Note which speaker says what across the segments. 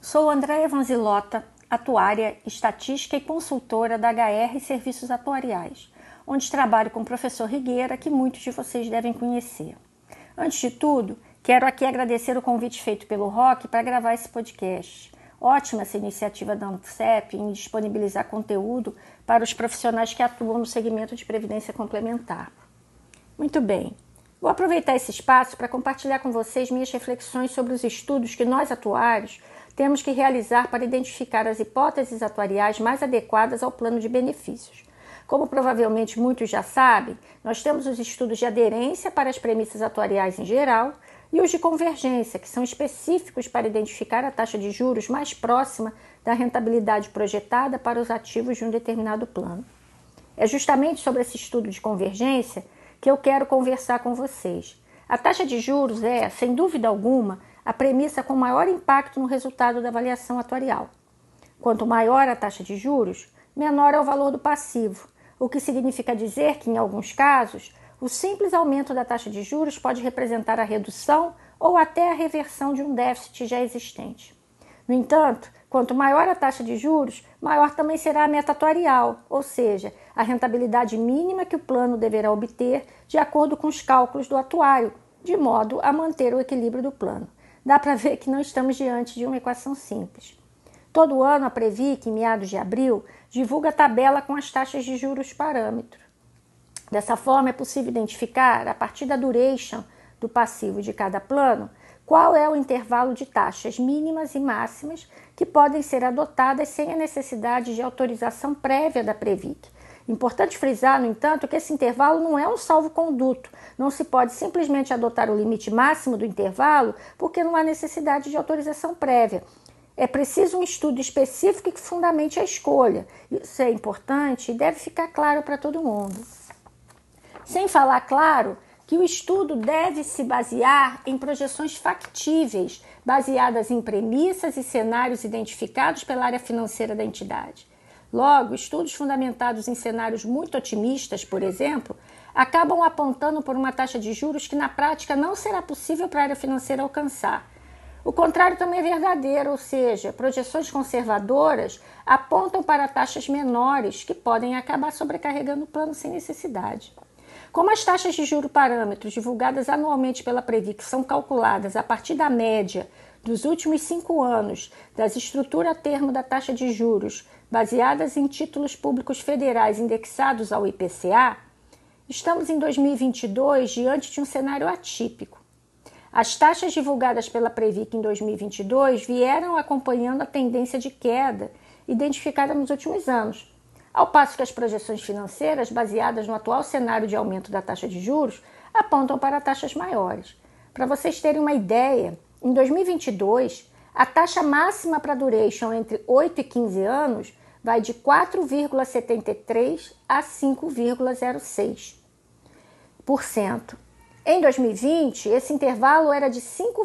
Speaker 1: Sou Andréia Vanzilota, atuária, estatística e consultora da HR Serviços Atuariais, onde trabalho com o professor Rigueira, que muitos de vocês devem conhecer. Antes de tudo, quero aqui agradecer o convite feito pelo Roque para gravar esse podcast. Ótima essa iniciativa da ANFCEP em disponibilizar conteúdo para os profissionais que atuam no segmento de previdência complementar. Muito bem, vou aproveitar esse espaço para compartilhar com vocês minhas reflexões sobre os estudos que nós atuários temos que realizar para identificar as hipóteses atuariais mais adequadas ao plano de benefícios. Como provavelmente muitos já sabem, nós temos os estudos de aderência para as premissas atuariais em geral e os de convergência, que são específicos para identificar a taxa de juros mais próxima da rentabilidade projetada para os ativos de um determinado plano. É justamente sobre esse estudo de convergência que eu quero conversar com vocês. A taxa de juros é, sem dúvida alguma, a premissa com maior impacto no resultado da avaliação atuarial. Quanto maior a taxa de juros, menor é o valor do passivo, o que significa dizer que, em alguns casos, o simples aumento da taxa de juros pode representar a redução ou até a reversão de um déficit já existente. No entanto, quanto maior a taxa de juros, maior também será a meta atuarial, ou seja, a rentabilidade mínima que o plano deverá obter de acordo com os cálculos do atuário, de modo a manter o equilíbrio do plano. Dá para ver que não estamos diante de uma equação simples. Todo ano, a Previc, em meados de abril, divulga a tabela com as taxas de juros parâmetro. Dessa forma, é possível identificar, a partir da duration do passivo de cada plano, qual é o intervalo de taxas mínimas e máximas que podem ser adotadas sem a necessidade de autorização prévia da Previc. Importante frisar, no entanto, que esse intervalo não é um salvo-conduto. Não se pode simplesmente adotar o limite máximo do intervalo porque não há necessidade de autorização prévia. É preciso um estudo específico que fundamente a escolha. Isso é importante e deve ficar claro para todo mundo. Sem falar, claro, que o estudo deve se basear em projeções factíveis, baseadas em premissas e cenários identificados pela área financeira da entidade. Logo, estudos fundamentados em cenários muito otimistas, por exemplo, acabam apontando por uma taxa de juros que na prática não será possível para a área financeira alcançar. O contrário também é verdadeiro, ou seja, projeções conservadoras apontam para taxas menores que podem acabar sobrecarregando o plano sem necessidade. Como as taxas de juro parâmetros divulgadas anualmente pela Previc são calculadas a partir da média dos últimos 5 anos das estruturas termo da taxa de juros baseadas em títulos públicos federais indexados ao IPCA, estamos em 2022 diante de um cenário atípico. As taxas divulgadas pela Previc em 2022 vieram acompanhando a tendência de queda identificada nos últimos anos, ao passo que as projeções financeiras, baseadas no atual cenário de aumento da taxa de juros, apontam para taxas maiores. Para vocês terem uma ideia, em 2022, a taxa máxima para duration entre 8 e 15 anos vai de 4,73% a 5,06%. Em 2020, esse intervalo era de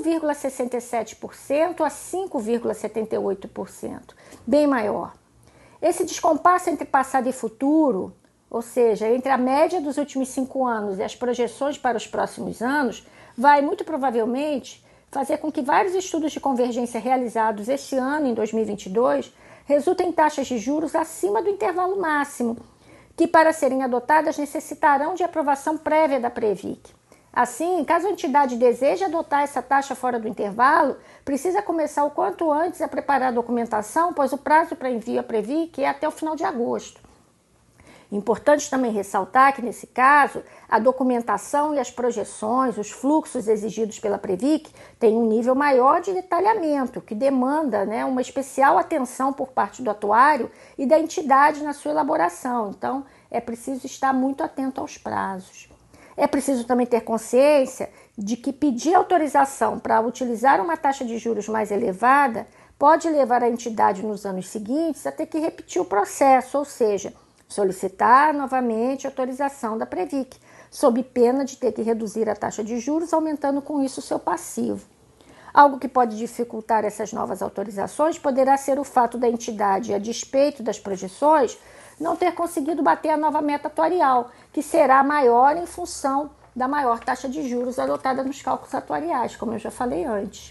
Speaker 1: 5,67% a 5,78%, bem maior. Esse descompasso entre passado e futuro, ou seja, entre a média dos últimos 5 anos e as projeções para os próximos anos, vai muito provavelmente fazer com que vários estudos de convergência realizados este ano, em 2022, resultem em taxas de juros acima do intervalo máximo, que para serem adotadas necessitarão de aprovação prévia da Previc. Assim, caso a entidade deseje adotar essa taxa fora do intervalo, precisa começar o quanto antes a preparar a documentação, pois o prazo para envio à Previc é até o final de agosto. Importante também ressaltar que, nesse caso, a documentação e as projeções, os fluxos exigidos pela Previc têm um nível maior de detalhamento, que demanda uma especial atenção por parte do atuário e da entidade na sua elaboração. Então, é preciso estar muito atento aos prazos. É preciso também ter consciência de que pedir autorização para utilizar uma taxa de juros mais elevada pode levar a entidade nos anos seguintes a ter que repetir o processo, ou seja, solicitar novamente autorização da Previc, sob pena de ter que reduzir a taxa de juros, aumentando com isso o seu passivo. Algo que pode dificultar essas novas autorizações poderá ser o fato da entidade, a despeito das projeções, não ter conseguido bater a nova meta atuarial, que será maior em função da maior taxa de juros adotada nos cálculos atuariais, como eu já falei antes.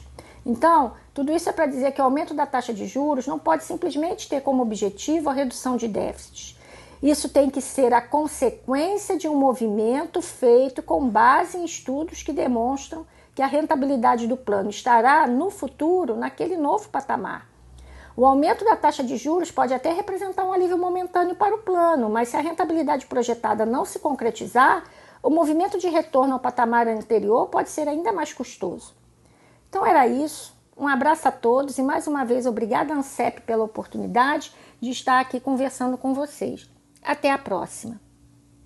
Speaker 1: Então, tudo isso é para dizer que o aumento da taxa de juros não pode simplesmente ter como objetivo a redução de déficits. Isso tem que ser a consequência de um movimento feito com base em estudos que demonstram que a rentabilidade do plano estará no futuro naquele novo patamar. O aumento da taxa de juros pode até representar um alívio momentâneo para o plano, mas se a rentabilidade projetada não se concretizar, o movimento de retorno ao patamar anterior pode ser ainda mais custoso. Então era isso. Um abraço a todos e mais uma vez obrigada, ANCEP, pela oportunidade de estar aqui conversando com vocês. Até a próxima!